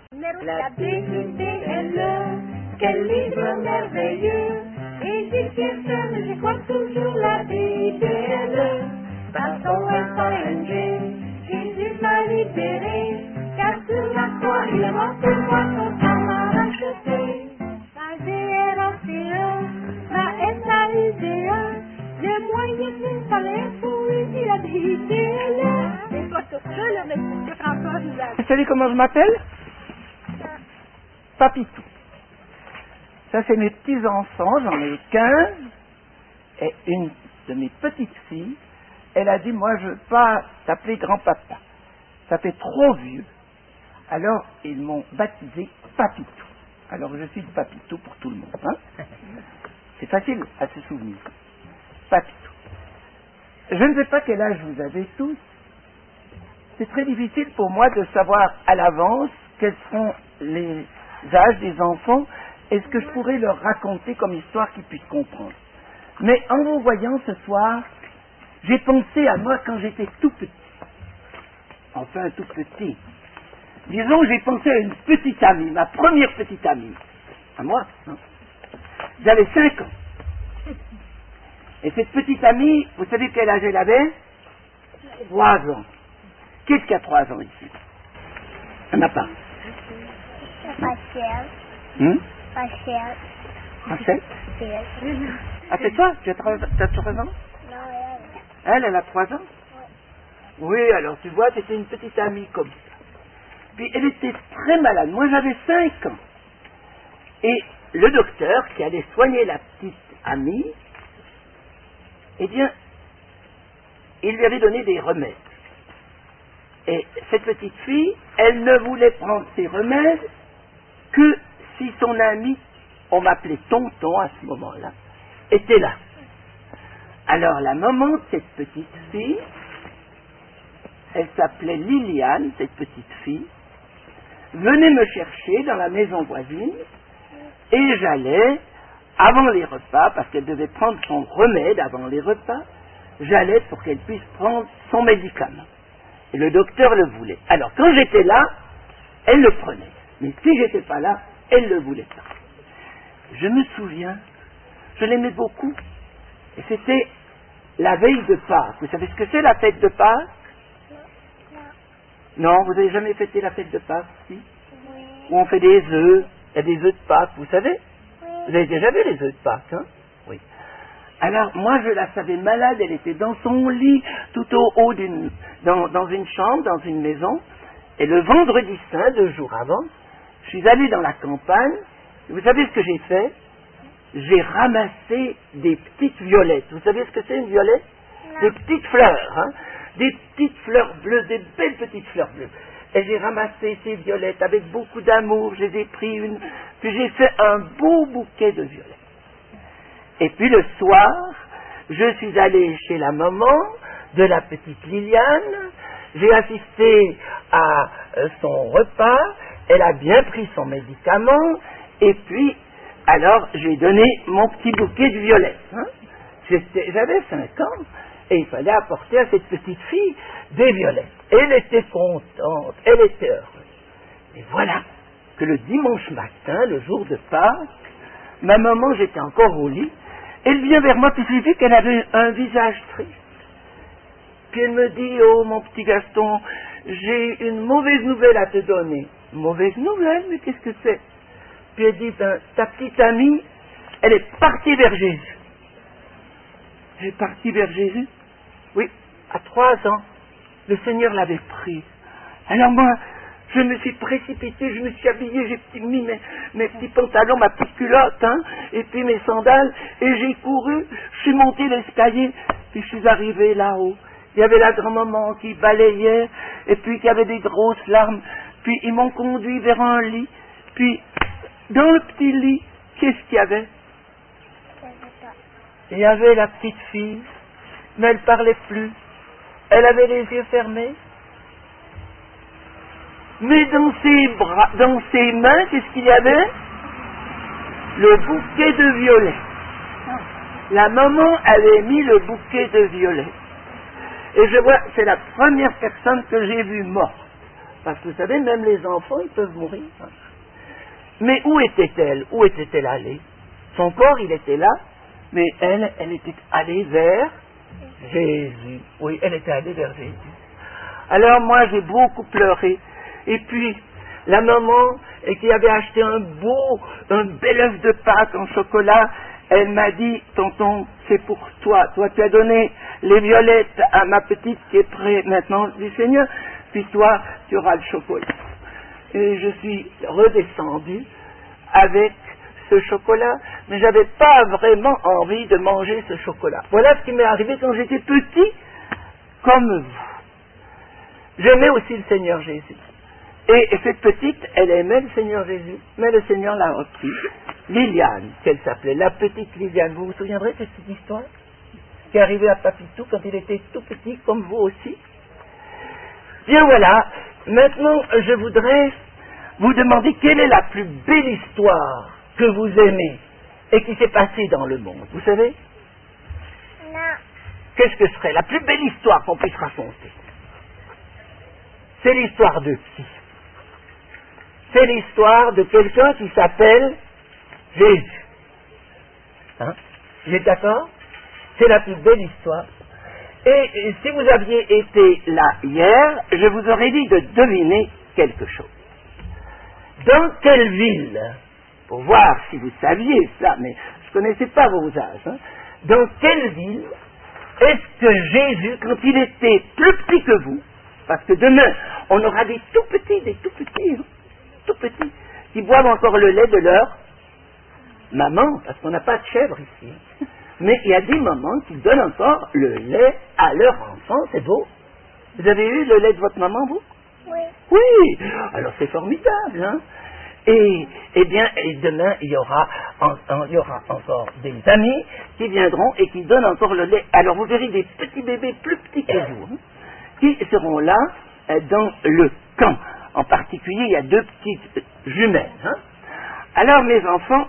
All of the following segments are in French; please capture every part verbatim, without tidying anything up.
La B I B L E, quel livre merveilleux. Et j'ai bien ferme, je crois toujours la B I B L E. Par son S A N G, Jésus m'a libéré. Car sur la croix, il est mort pour moi, son sang m'a racheté. La G R A C E, la S A U D E, le moyen d'une palais pour lui, la B I B L E. C'est pas tout ça, là, mais c'est que François nous a... Vous savez comment je m'appelle? Papitou. Ça, c'est mes petits-enfants, j'en ai quinze, et une de mes petites filles, elle a dit, moi, je veux pas t'appeler grand-papa. Ça fait trop vieux. Alors, ils m'ont baptisé Papitou. Alors, je suis Papitou pour tout le monde. Hein? C'est facile à se souvenir. Papitou. Je ne sais pas quel âge vous avez tous. C'est très difficile pour moi de savoir à l'avance quels seront les âges des enfants et ce que je pourrais leur raconter comme histoire qu'ils puissent comprendre. Mais en vous voyant ce soir, j'ai pensé à moi quand j'étais tout petit. Enfin, tout petit. Disons que j'ai pensé à une petite amie, ma première petite amie. À moi, hein. J'avais cinq ans. Et cette petite amie, vous savez quel âge elle avait? Trois ans. Qu'est-ce qu'il y a trois ans ici? Il n'y en a pas. Rachel. Hum? Rachel. Rachel? C'est Ah, c'est toi? Tu as trois, tu as trois ans? Non, elle. Elle, elle a trois ans? Oui, alors tu vois, c'était une petite amie comme ça. Puis elle était très malade. Moi, j'avais cinq ans. Et le docteur qui allait soigner la petite amie, eh bien, il lui avait donné des remèdes. Et cette petite fille, elle ne voulait prendre ses remèdes que si son ami, on m'appelait tonton à ce moment-là, était là. Alors la maman de cette petite fille, elle s'appelait Liliane, cette petite fille, venait me chercher dans la maison voisine et j'allais, avant les repas, parce qu'elle devait prendre son remède avant les repas, j'allais pour qu'elle puisse prendre son médicament. Et le docteur le voulait. Alors quand j'étais là, elle le prenait. Mais si j'étais pas là, elle ne le voulait pas. Je me souviens, je l'aimais beaucoup. Et c'était la veille de Pâques. Vous savez ce que c'est la fête de Pâques? Non, vous n'avez jamais fêté la fête de Pâques, si? Oui. Où on fait des œufs, il y a des œufs de Pâques, vous savez? Oui. Vous avez déjà vu les œufs de Pâques, hein? Oui. Alors, moi, je la savais malade, elle était dans son lit, tout au haut d'une, dans, dans une chambre, dans une maison, et le vendredi saint, deux jours avant, je suis allé dans la campagne, et vous savez ce que j'ai fait? J'ai ramassé des petites violettes. Vous savez ce que c'est une violette? Non. Des petites fleurs, hein? Des petites fleurs bleues, des belles petites fleurs bleues. Et j'ai ramassé ces violettes avec beaucoup d'amour, je les ai pris une, puis j'ai fait un beau bouquet de violettes. Et puis le soir, je suis allé chez la maman de la petite Liliane, j'ai assisté à euh, son repas, elle a bien pris son médicament, et puis, alors, j'ai donné mon petit bouquet de violettes. Hein. J'étais, j'avais cinq ans, et il fallait apporter à cette petite fille des violettes. Elle était contente, elle était heureuse. Et voilà que le dimanche matin, le jour de Pâques, ma maman, j'étais encore au lit, elle vient vers moi, puis j'ai vu qu'elle avait un visage triste. Puis elle me dit, oh mon petit Gaston, j'ai une mauvaise nouvelle à te donner. Mauvaise nouvelle? Mais qu'est-ce que c'est? Puis elle dit, ben, ta petite amie, elle est partie vers Jésus. Elle est partie vers Jésus? Oui, à trois ans, le Seigneur l'avait prise. Alors moi, je me suis précipité, je me suis habillé, j'ai mis mes, mes petits pantalons, ma petite culotte, hein, et puis mes sandales, et j'ai couru, je suis monté l'escalier, puis je suis arrivé là-haut. Il y avait la grand-maman qui balayait, et puis qui avait des grosses larmes, puis ils m'ont conduit vers un lit, puis dans le petit lit, qu'est-ce qu'il y avait? Il y avait la petite fille, mais elle ne parlait plus. Elle avait les yeux fermés. Mais dans ses bras, dans ses mains, qu'est-ce qu'il y avait? Le bouquet de violets. La maman avait mis le bouquet de violets. Et je vois, c'est la première personne que j'ai vue morte. Parce que vous savez, même les enfants, ils peuvent mourir. Hein. Mais où était-elle? Où était-elle allée? Son corps, il était là, mais elle, elle était allée vers Jésus. Oui, elle était allée vers Jésus. Alors moi, j'ai beaucoup pleuré. Et puis, la maman, qui avait acheté un beau, un bel œuf de Pâques en chocolat, elle m'a dit, tonton, c'est pour toi. Toi, tu as donné les violettes à ma petite qui est près maintenant du Seigneur. Puis toi, tu auras le chocolat. Et je suis redescendu avec ce chocolat, mais je n'avais pas vraiment envie de manger ce chocolat. Voilà ce qui m'est arrivé quand j'étais petit, comme vous. J'aimais aussi le Seigneur Jésus. Et cette petite, elle aimait le Seigneur Jésus, mais le Seigneur l'a repris. Liliane, qu'elle s'appelait, la petite Liliane. Vous vous souviendrez de cette histoire qui est arrivée à Papitou quand il était tout petit, comme vous aussi? Bien voilà, maintenant je voudrais vous demander quelle est la plus belle histoire que vous aimez et qui s'est passée dans le monde. Vous savez? Non. Qu'est-ce que serait la plus belle histoire qu'on puisse raconter? C'est l'histoire de qui? C'est l'histoire de quelqu'un qui s'appelle Jésus. Hein? Vous êtes d'accord? C'est la plus belle histoire. Et, et si vous aviez été là hier, je vous aurais dit de deviner quelque chose. Dans quelle ville, pour voir si vous saviez ça, mais je ne connaissais pas vos âges, hein, dans quelle ville est-ce que Jésus, quand il était plus petit que vous, parce que demain, on aura des tout petits, des tout petits, hein, tout petits, qui boivent encore le lait de leur maman, parce qu'on n'a pas de chèvre ici. Mais il y a des mamans qui donnent encore le lait à leur enfant, c'est beau. Vous avez eu le lait de votre maman, vous? Oui. Oui, alors c'est formidable, hein. Et, eh bien, et demain, il y, aura en, en, il y aura encore des amis qui viendront et qui donnent encore le lait. Alors vous verrez des petits bébés plus petits que vous, hein, qui seront là euh, dans le camp. En particulier, il y a deux petites jumelles. Hein. Alors, mes enfants,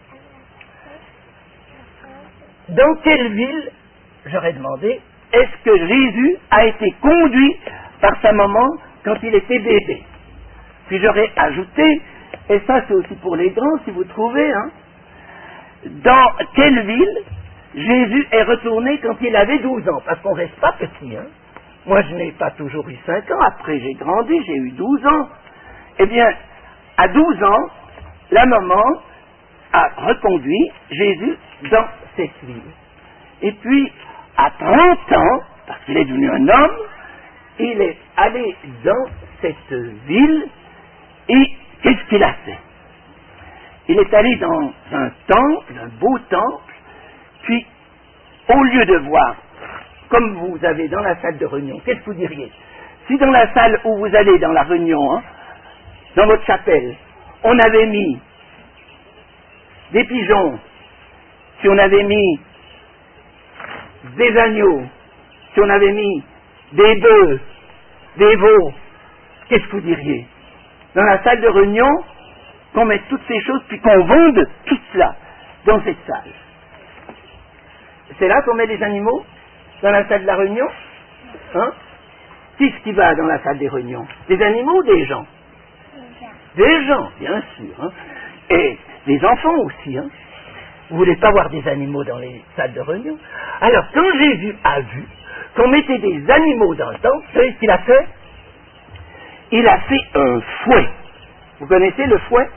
dans quelle ville, j'aurais demandé, est-ce que Jésus a été conduit par sa maman quand il était bébé? Puis j'aurais ajouté, et ça c'est aussi pour les grands si vous trouvez, hein, dans quelle ville Jésus est retourné quand il avait douze ans? Parce qu'on ne reste pas petit, hein. Moi je n'ai pas toujours eu cinq ans, après j'ai grandi, j'ai eu douze ans. Eh bien, à douze ans, la maman a reconduit Jésus dans cette ville. Et puis, à trente ans, parce qu'il est devenu un homme, il est allé dans cette ville et qu'est-ce qu'il a fait? Il est allé dans un temple, un beau temple, puis au lieu de voir, comme vous avez dans la salle de réunion, qu'est-ce que vous diriez? Si dans la salle où vous allez dans la réunion, hein, dans votre chapelle, on avait mis des pigeons, si on avait mis des agneaux, si on avait mis des bœufs, des veaux, qu'est-ce que vous diriez? Dans la salle de réunion, qu'on mette toutes ces choses, puis qu'on vende tout cela dans cette salle. C'est là qu'on met les animaux? Dans la salle de la réunion? Hein? Qui est-ce qui va dans la salle des réunions? Des animaux ou des gens? Des gens, bien sûr. Hein? Et des enfants aussi. Hein? Vous ne voulez pas voir des animaux dans les salles de réunion? Alors, quand Jésus a vu qu'on mettait des animaux dans le temple, vous savez ce qu'il a fait? Il a fait un fouet. Vous connaissez le fouet?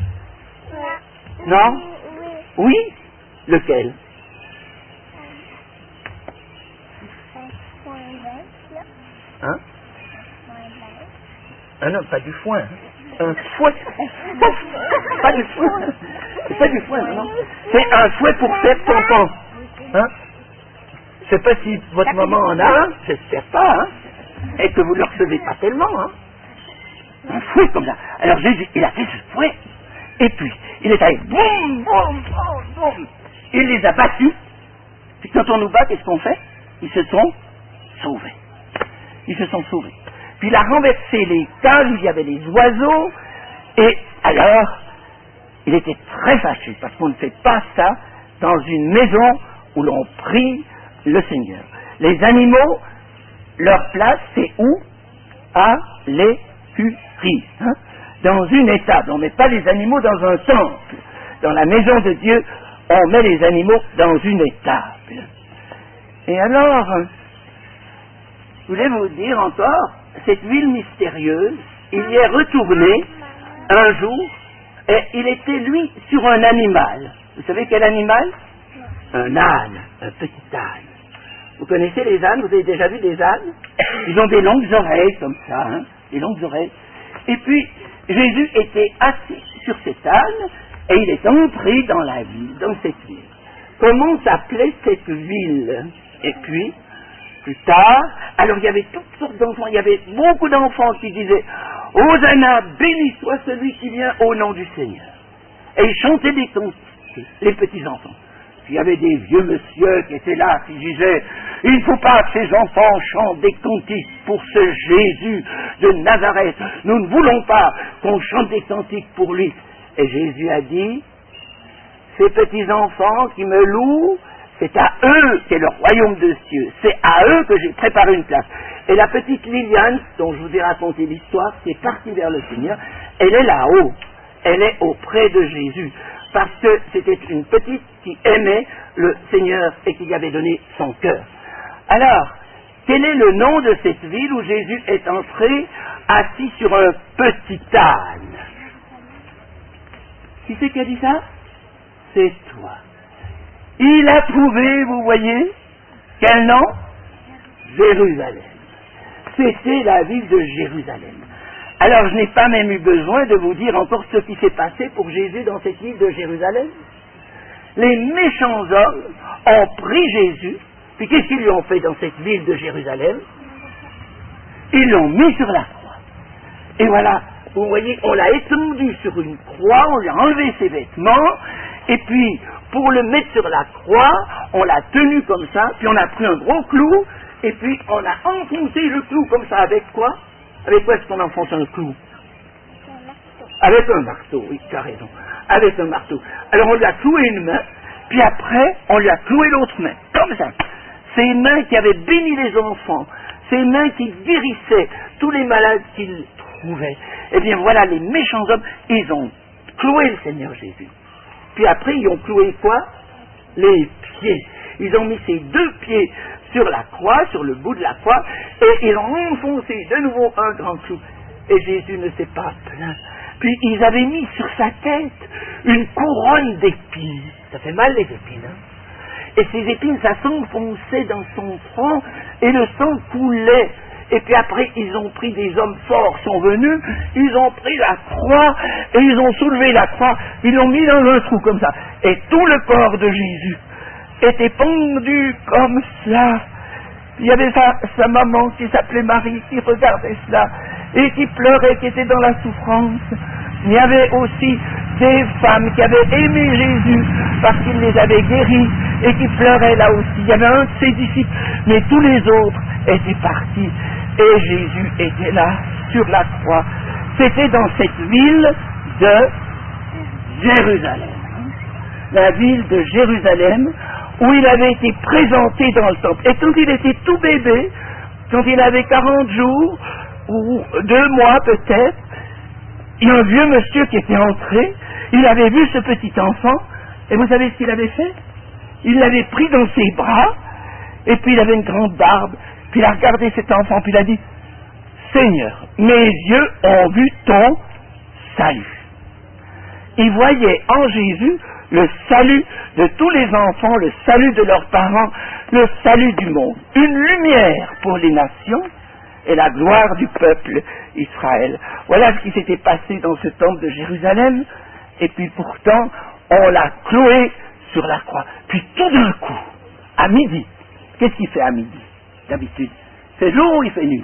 Non? Oui? Lequel? Hein? Ah non, pas du foin. Un fouet. Pas du foin. C'est pas du foin, non. C'est un fouet pour faire tampon. Hein? Je sais pas si votre maman en a un, j'espère pas, hein? Et que vous ne le recevez pas tellement, hein? Un fouet comme ça. Alors Jésus, il a fait ce fouet. Et puis, il est allé, boum, boum, boum, boum. Il les a battus. Puis quand on nous bat, qu'est-ce qu'on fait? Ils se sont sauvés. Ils se sont sauvés. Puis il a renversé les cages où il y avait les oiseaux. Et alors, il était très fâché parce qu'on ne fait pas ça dans une maison où l'on prie le Seigneur. Les animaux, leur place, c'est où? À l'étable. écurie, hein, dans une étable. On ne met pas les animaux dans un temple. Dans la maison de Dieu, on met les animaux dans une étable. Et alors, je voulais vous dire encore, cette ville mystérieuse, il y est retourné un jour, et il était, lui, sur un animal. Vous savez quel animal? Un âne, un petit âne. Vous connaissez les ânes? Vous avez déjà vu des ânes? Ils ont des longues oreilles, comme ça, hein, des longues oreilles. Et puis, Jésus était assis sur cet âne, et il est entré dans la ville, dans cette ville. Comment s'appelait cette ville? Et puis, plus tard, alors il y avait toutes sortes d'enfants, il y avait beaucoup d'enfants qui disaient « Hosanna, béni soit celui qui vient au nom du Seigneur ». Et ils chantaient des cantiques, les petits-enfants. Puis il y avait des vieux monsieur qui étaient là, qui disaient « Il ne faut pas que ces enfants chantent des cantiques pour ce Jésus de Nazareth. Nous ne voulons pas qu'on chante des cantiques pour lui. » Et Jésus a dit « Ces petits-enfants qui me louent, c'est à eux qu'est le royaume de cieux. C'est à eux que j'ai préparé une place. » Et la petite Liliane, dont je vous ai raconté l'histoire, qui est partie vers le Seigneur, elle est là-haut. Elle est auprès de Jésus. Parce que c'était une petite qui aimait le Seigneur et qui lui avait donné son cœur. Alors, quel est le nom de cette ville où Jésus est entré assis sur un petit âne? Qui c'est qui a dit ça? C'est toi. Il a trouvé, vous voyez, quel nom? Jérusalem. C'était la ville de Jérusalem. Alors je n'ai pas même eu besoin de vous dire encore ce qui s'est passé pour Jésus dans cette ville de Jérusalem. Les méchants hommes ont pris Jésus, puis qu'est-ce qu'ils lui ont fait dans cette ville de Jérusalem? Ils l'ont mis sur la croix. Et voilà, vous voyez, on l'a étendu sur une croix, on lui a enlevé ses vêtements, et puis pour le mettre sur la croix, on l'a tenu comme ça, puis on a pris un gros clou, et puis on a enfoncé le clou comme ça, avec quoi? Avec quoi est-ce qu'on enfonce un clou? Avec un marteau, oui, tu as raison. Avec un marteau. Alors on lui a cloué une main, puis après, on lui a cloué l'autre main, comme ça. Ces mains qui avaient béni les enfants, ces mains qui guérissaient tous les malades qu'ils trouvaient. Eh bien voilà, les méchants hommes, ils ont cloué le Seigneur Jésus. Puis après, ils ont cloué quoi? Les pieds. Ils ont mis ces deux pieds sur la croix, sur le bout de la croix, et ils ont enfoncé de nouveau un grand clou. Et Jésus ne s'est pas plaint. Puis ils avaient mis sur sa tête une couronne d'épines. Ça fait mal les épines, hein? Et ces épines, ça s'enfonçait dans son front, et le sang coulait. Et puis après, ils ont pris, des hommes forts sont venus, ils ont pris la croix, et ils ont soulevé la croix, ils l'ont mis dans un trou comme ça. Et tout le corps de Jésus était pendu comme cela. Il y avait sa, sa maman qui s'appelait Marie, qui regardait cela, et qui pleurait, qui était dans la souffrance. Il y avait aussi des femmes qui avaient aimé Jésus, parce qu'il les avait guéris, et qui pleuraient là aussi. Il y avait un de ses disciples, mais tous les autres étaient partis. Et Jésus était là, sur la croix. C'était dans cette ville de Jérusalem. La ville de Jérusalem, où il avait été présenté dans le temple. Et quand il était tout bébé, quand il avait quarante jours, ou deux mois peut-être, il y a un vieux monsieur qui était entré, il avait vu ce petit enfant, et vous savez ce qu'il avait fait? Il l'avait pris dans ses bras, et puis il avait une grande barbe, puis il a regardé cet enfant, puis il a dit, Seigneur, mes yeux ont vu ton salut. Il voyait en Jésus le salut de tous les enfants, le salut de leurs parents, le salut du monde. Une lumière pour les nations et la gloire du peuple Israël. Voilà ce qui s'était passé dans ce temple de Jérusalem. Et puis pourtant, on l'a cloué sur la croix. Puis tout d'un coup, à midi, qu'est-ce qu'il fait à midi, d'habitude? Il fait jour ou il fait nuit?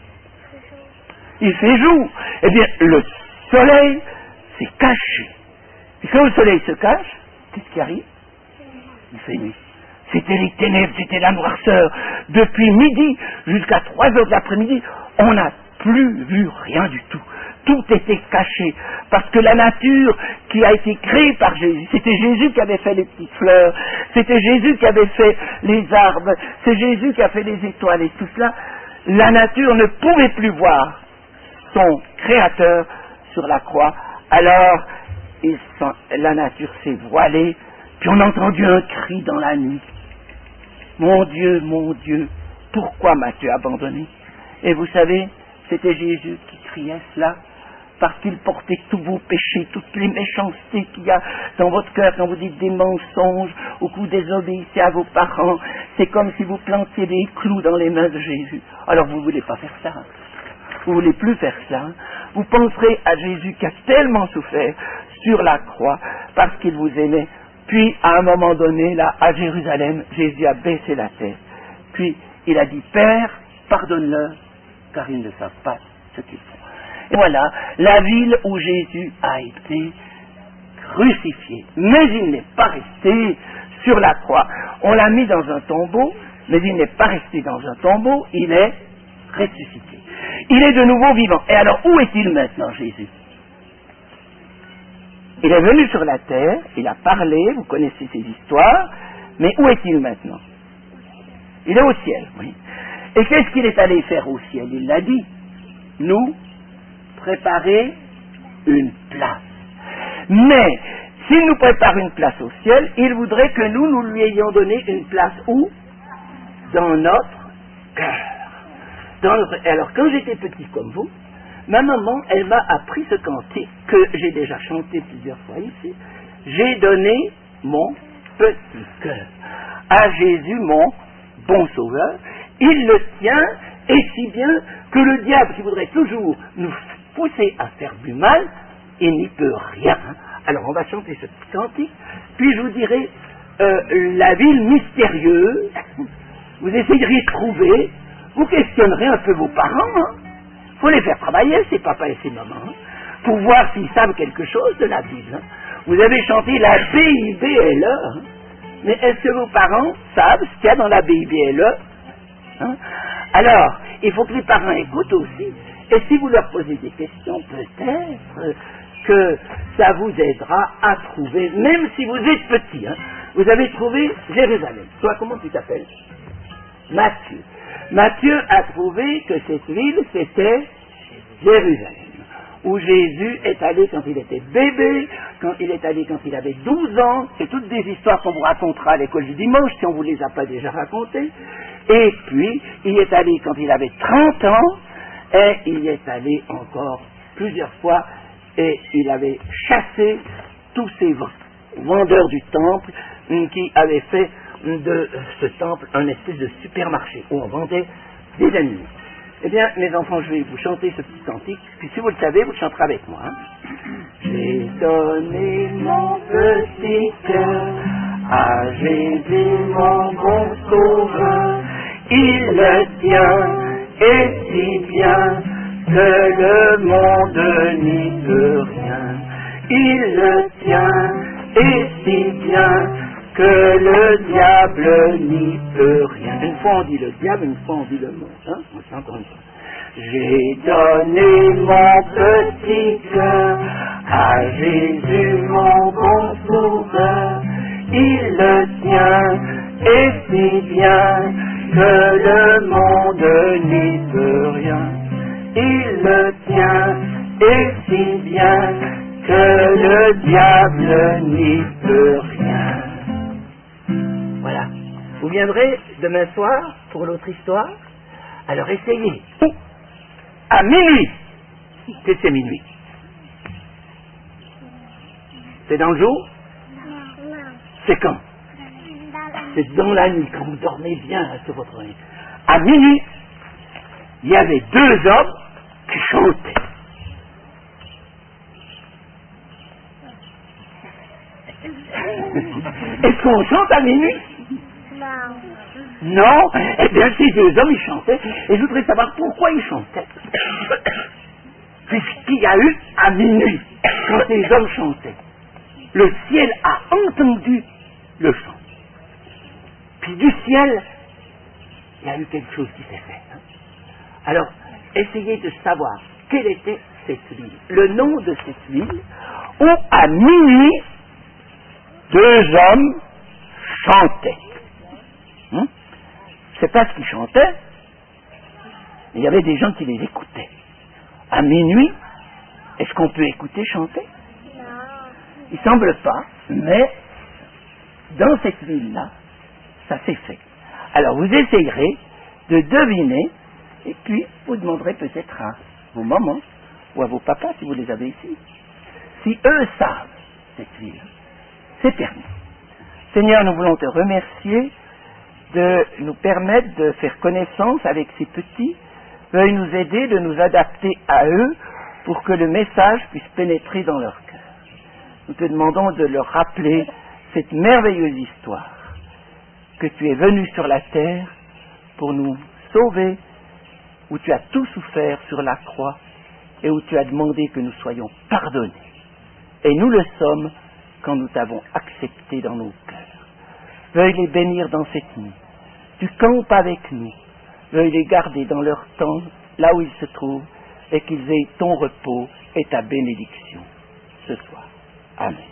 Il fait jour. Eh bien, le soleil s'est caché. Et quand le soleil se cache, qu'est-ce qui arrive? Il fait nuit. C'était les ténèbres, c'était la noirceur. Depuis midi jusqu'à trois heures de l'après-midi, on n'a plus vu rien du tout. Tout était caché. Parce que la nature qui a été créée par Jésus, c'était Jésus qui avait fait les petites fleurs, c'était Jésus qui avait fait les arbres, c'est Jésus qui a fait les étoiles et tout cela. La nature ne pouvait plus voir son Créateur sur la croix. Alors, il sent, la nature s'est voilée, puis on a entendu un cri dans la nuit. Mon Dieu, mon Dieu, pourquoi m'as-tu abandonné? Et vous savez, c'était Jésus qui criait cela, parce qu'il portait tous vos péchés, toutes les méchancetés qu'il y a dans votre cœur quand vous dites des mensonges ou que vous désobéissez à vos parents. C'est comme si vous plantiez des clous dans les mains de Jésus. Alors vous ne voulez pas faire ça. Vous ne voulez plus faire ça. Vous penserez à Jésus qui a tellement souffert sur la croix parce qu'il vous aimait. Puis, à un moment donné, là, à Jérusalem, Jésus a baissé la tête. Puis, il a dit, Père, pardonne-leur, car ils ne savent pas ce qu'ils font. Et voilà, la ville où Jésus a été crucifié. Mais il n'est pas resté sur la croix. On l'a mis dans un tombeau, mais il n'est pas resté dans un tombeau, il est ressuscité. Il est de nouveau vivant. Et alors, où est-il maintenant, Jésus? Il est venu sur la terre, il a parlé, vous connaissez ces histoires, mais où est-il maintenant? Il est au ciel, oui. Et qu'est-ce qu'il est allé faire au ciel? Il l'a dit, nous préparer une place. Mais, s'il nous prépare une place au ciel, il voudrait que nous, nous lui ayons donné une place où? Dans notre cœur. Dans notre... Alors, quand j'étais petit comme vous, ma maman, elle m'a appris ce cantique que j'ai déjà chanté plusieurs fois ici. J'ai donné mon petit cœur à Jésus, mon bon sauveur. Il le tient, et si bien que le diable qui voudrait toujours nous pousser à faire du mal, il n'y peut rien. Alors on va chanter ce petit cantique, puis je vous dirai euh, la ville mystérieuse. Vous essayeriez de trouver, vous questionnerez un peu vos parents, hein. Faut les faire travailler, ces papas et ces mamans, hein, pour voir s'ils savent quelque chose de la Bible. Hein. Vous avez chanté la B I B L E, hein. Mais est-ce que vos parents savent ce qu'il y a dans la B I B L E? Hein? Alors, il faut que les parents écoutent aussi. Et si vous leur posez des questions, peut-être que ça vous aidera à trouver, même si vous êtes petit, hein, vous avez trouvé Jérusalem. Toi, comment tu t'appelles? Matthieu. Matthieu a trouvé que cette ville, c'était Jérusalem, où Jésus est allé quand il était bébé, quand il est allé quand il avait douze ans. C'est toutes des histoires qu'on vous racontera à l'école du dimanche, si on ne vous les a pas déjà racontées. Et puis, il est allé quand il avait trente ans, et il y est allé encore plusieurs fois, et il avait chassé tous ces vendeurs du temple qui avaient fait de ce temple un espèce de supermarché où on vendait des animaux. Eh bien, mes enfants, je vais vous chanter ce petit cantique, puis si vous le savez, vous le chanterez avec moi. Hein. J'ai donné mon petit cœur à Jésus, mon bon sauveur. Il le tient, et si bien que le monde n'y peut rien. Il le tient, et si bien que le diable n'y peut rien. Une fois on dit le diable, une fois on dit le monde. Hein? On chante encore une fois. J'ai donné mon petit cœur à Jésus, mon bon sauveur. Il le tient, et si bien que le monde n'y peut rien. Il le tient, et si bien que le diable n'y peut rien. Voilà. Vous viendrez demain soir pour l'autre histoire. Alors essayez. À minuit. Qu'est-ce que c'est minuit? C'est dans le jour? Non. C'est quand? C'est dans la nuit, quand vous dormez bien sur votre lit. À minuit, il y avait deux hommes qui chantaient. Est-ce qu'on chante à minuit? Non. Non. Eh bien, ces deux hommes, ils chantaient. Et je voudrais savoir pourquoi ils chantaient. Puisqu'il y a eu à minuit, quand ces hommes chantaient, le ciel a entendu le chant. Puis du ciel, il y a eu quelque chose qui s'est fait. Hein? Alors, essayez de savoir quelle était cette ville, le nom de cette ville, où à minuit, deux hommes chantaient. Hein? Je ne sais pas ce qu'ils chantaient, mais il y avait des gens qui les écoutaient. À minuit, est-ce qu'on peut écouter chanter? Non. Il semble pas, mais dans cette ville-là, ça s'est fait. Alors vous essayerez de deviner, et puis vous demanderez peut-être à vos mamans ou à vos papas, si vous les avez ici, si eux savent cette ville. C'est permis. Seigneur, nous voulons te remercier de nous permettre de faire connaissance avec ces petits. Veuille nous aider de nous adapter à eux pour que le message puisse pénétrer dans leur cœur. Nous te demandons de leur rappeler cette merveilleuse histoire, que tu es venu sur la terre pour nous sauver, où tu as tout souffert sur la croix et où tu as demandé que nous soyons pardonnés. Et nous le sommes quand nous t'avons accepté dans nos cœurs. Veuille les bénir dans cette nuit. Tu campes avec nous. Veuille les garder dans leur temps, là où ils se trouvent, et qu'ils aient ton repos et ta bénédiction ce soir. Amen.